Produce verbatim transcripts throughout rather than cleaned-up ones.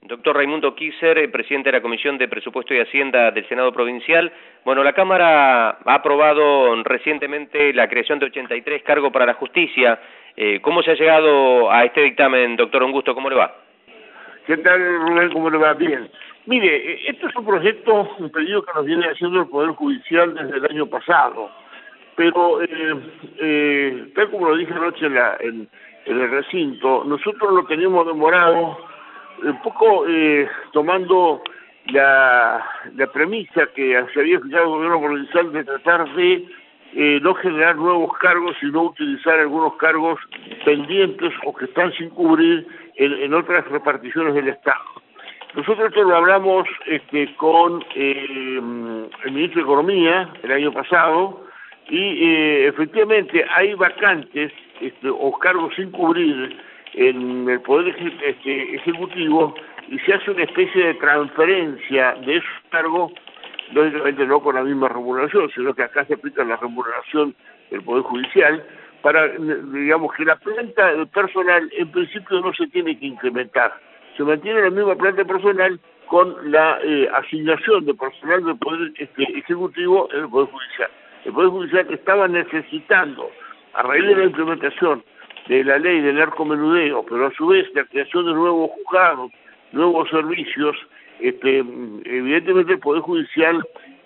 Doctor Raimundo Kisser, presidente de la Comisión de Presupuesto y Hacienda del Senado Provincial. Bueno, la Cámara ha aprobado recientemente la creación de ochenta y tres cargos para la justicia. Eh, ¿Cómo se ha llegado a este dictamen, doctor? Un gusto, ¿cómo le va? ¿Qué tal, Rubén? ¿Cómo le va? Bien. Mire, esto es un proyecto, un pedido que nos viene haciendo el Poder Judicial desde el año pasado, pero eh, eh, tal como lo dije anoche en, la, en, en el recinto, nosotros lo teníamos demorado, un poco eh, tomando la, la premisa que se había fijado el gobierno provincial de tratar de eh, no generar nuevos cargos, sino utilizar algunos cargos pendientes o que están sin cubrir en, en otras reparticiones del Estado. Nosotros esto lo hablamos este, con eh, el ministro de Economía el año pasado y eh, efectivamente hay vacantes este, o cargos sin cubrir en el Poder este, Ejecutivo y se hace una especie de transferencia de esos cargos, lógicamente no con la misma remuneración, sino que acá se aplica la remuneración del Poder Judicial, para, digamos, que la planta personal en principio no se tiene que incrementar. Se mantiene la misma planta personal con la eh, asignación de personal del Poder este, Ejecutivo en el Poder Judicial. El Poder Judicial estaba necesitando, a raíz de la implementación de la ley del narcomenudeo, pero a su vez la creación de nuevos juzgados, nuevos servicios, este, evidentemente el Poder Judicial,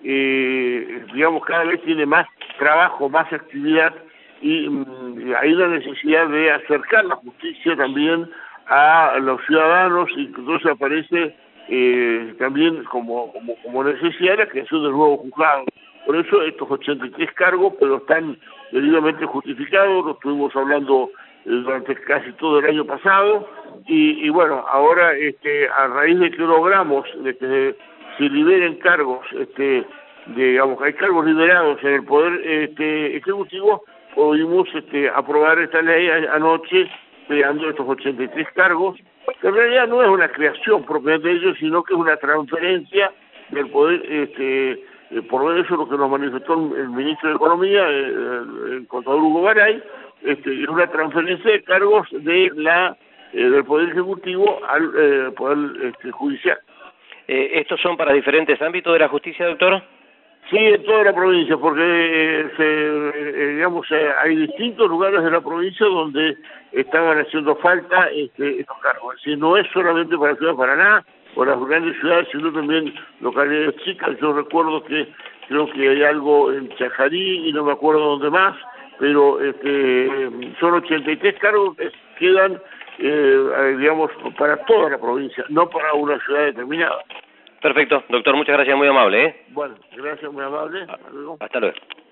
eh, digamos, cada vez tiene más trabajo, más actividad, y mm, hay una necesidad de acercar la justicia también a los ciudadanos, y entonces aparece eh, también como, como, como necesidad la creación de nuevos juzgados. Por eso estos ochenta y tres cargos, pero están debidamente justificados, lo estuvimos hablando eh, durante casi todo el año pasado, y, y bueno, ahora este, a raíz de que logramos de que se liberen cargos, este, de, digamos, hay cargos liberados en el Poder este, Ejecutivo, pudimos este, aprobar esta ley anoche, creando estos ochenta y tres cargos, que en realidad no es una creación propiamente de ellos, sino que es una transferencia del poder, este, eh, por ver eso lo que nos manifestó el ministro de Economía, eh, el contador Hugo Garay, este, es una transferencia de cargos de la eh, del Poder Ejecutivo al eh, Poder este, Judicial. Eh, ¿Estos son para diferentes ámbitos de la justicia, doctor? Sí, en toda la provincia, porque eh, se, eh, digamos, eh, hay distintos lugares de la provincia donde estaban haciendo falta este, estos cargos. Es decir, no es solamente para la ciudad de Paraná o las grandes ciudades, sino también localidades chicas. Yo recuerdo que creo que hay algo en Chajarí y no me acuerdo dónde más, pero este, son ochenta y tres cargos que quedan, eh, digamos, para toda la provincia, no para una ciudad determinada. Perfecto, doctor, muchas gracias, muy amable, ¿eh? Bueno, gracias, muy amable. Hasta luego. Hasta luego.